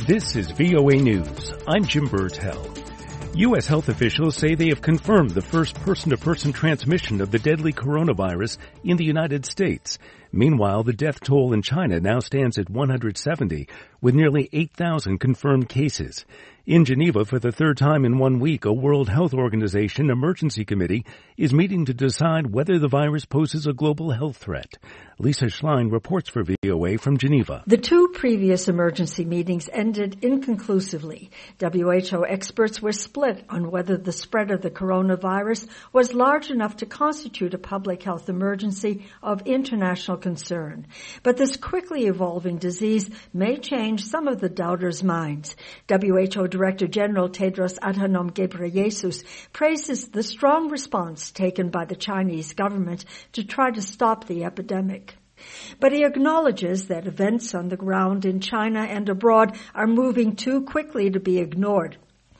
This is VOA News. I'm Jim Burtell. U.S. health officials say they have confirmed the first person-to-person transmission of the deadly coronavirus in the United States. Meanwhile, the death toll in China now stands at 170, with nearly 8,000 confirmed cases. In Geneva, for the third time in 1 week, a World Health Organization emergency committee is meeting to decide whether the virus poses a global health threat. Lisa Schlein reports for VOA from Geneva. The two previous emergency meetings ended inconclusively. WHO experts were split on whether the spread of the coronavirus was large enough to constitute a public health emergency of international concern. But this quickly evolving disease may change some of the doubters' minds. WHO Director General Tedros Adhanom Ghebreyesus praises the strong response taken by the Chinese government to try to stop the epidemic. But he acknowledges that events on the ground in China and abroad are moving too quickly to be ignored.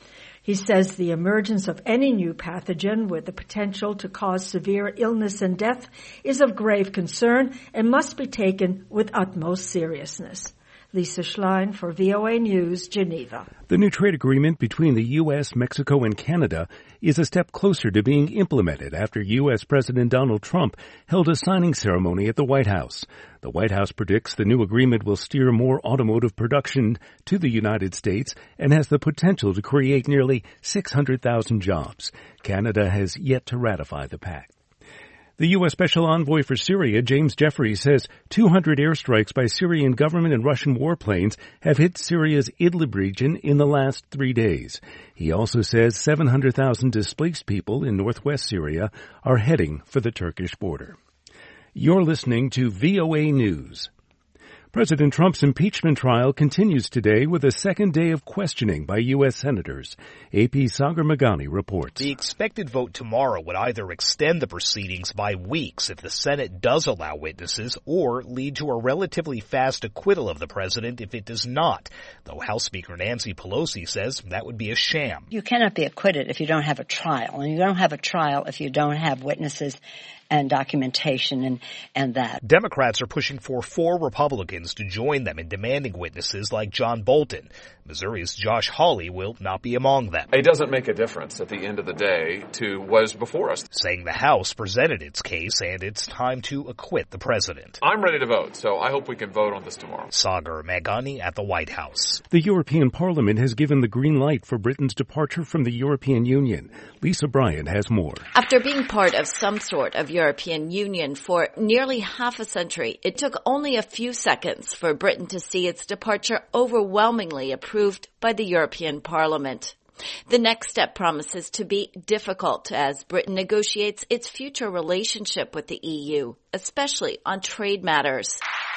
He says the emergence of any new pathogen with the potential to cause severe illness and death is of grave concern and must be taken with utmost seriousness. Lisa Schlein for VOA News, Geneva. The new trade agreement between the U.S., Mexico, and Canada is a step closer to being implemented after U.S. President Donald Trump held a signing ceremony at the White House. The White House predicts the new agreement will steer more automotive production to the United States and has the potential to create nearly 600,000 jobs. Canada has yet to ratify the pact. The U.S. Special Envoy for Syria, James Jeffries, says 200 airstrikes by Syrian government and Russian warplanes have hit Syria's Idlib region in the last 3 days. He also says 700,000 displaced people in northwest Syria are heading for the Turkish border. You're listening to VOA News. President Trump's impeachment trial continues today with a second day of questioning by U.S. senators. AP's Sagar Meghani reports. The expected vote tomorrow would either extend the proceedings by weeks if the Senate does allow witnesses or lead to a relatively fast acquittal of the president if it does not, though House Speaker Nancy Pelosi says that would be a sham. You cannot be acquitted if you don't have a trial, and you don't have a trial if you don't have witnesses and documentation and that. Democrats are pushing for 4 Republicans to join them in demanding witnesses like John Bolton. Missouri's Josh Hawley will not be among them. It doesn't make a difference at the end of the day to what is before us. Saying the House presented its case and it's time to acquit the president. I'm ready to vote, so I hope we can vote on this tomorrow. Sagar Meghani at the White House. The European Parliament has given the green light for Britain's departure from the European Union. Lisa Bryant has more. After being part of some sort of European Union for nearly half a century, it took only a few seconds for Britain to see its departure overwhelmingly approved by the European Parliament. The next step promises to be difficult as Britain negotiates its future relationship with the EU, especially on trade matters.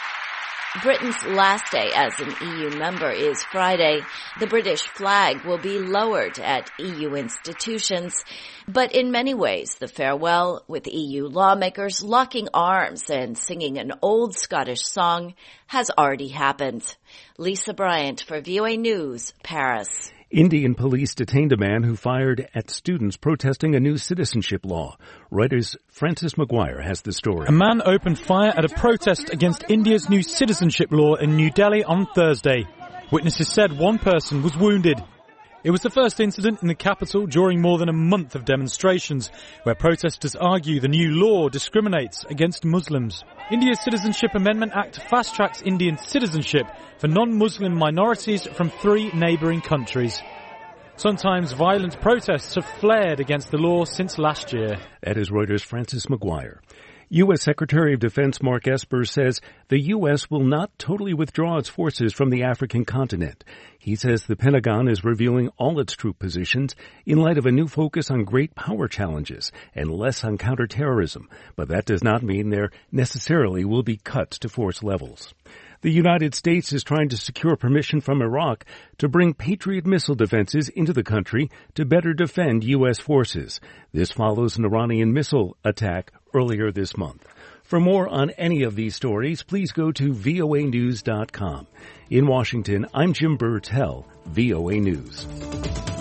Britain's last day as an EU member is Friday. The British flag will be lowered at EU institutions, but in many ways the farewell, with EU lawmakers locking arms and singing an old Scottish song, has already happened. Lisa Bryant for VOA News, Paris. Indian police detained a man who fired at students protesting a new citizenship law. Reuters' Francis McGuire has the story. A man opened fire at a protest against India's new citizenship law in New Delhi on Thursday. Witnesses said one person was wounded. It was the first incident in the capital during more than a month of demonstrations, where protesters argue the new law discriminates against Muslims. India's Citizenship Amendment Act fast-tracks Indian citizenship for non-Muslim minorities from 3 neighbouring countries. Sometimes violent protests have flared against the law since last year. That is Reuters' Francis McGuire. U.S. Secretary of Defense Mark Esper says the U.S. will not totally withdraw its forces from the African continent. He says the Pentagon is reviewing all its troop positions in light of a new focus on great power challenges and less on counterterrorism, but that does not mean there necessarily will be cuts to force levels. The United States is trying to secure permission from Iraq to bring Patriot missile defenses into the country to better defend U.S. forces. This follows an Iranian missile attack earlier this month. For more on any of these stories, please go to voanews.com. In Washington, I'm Jim Burtell, VOA News.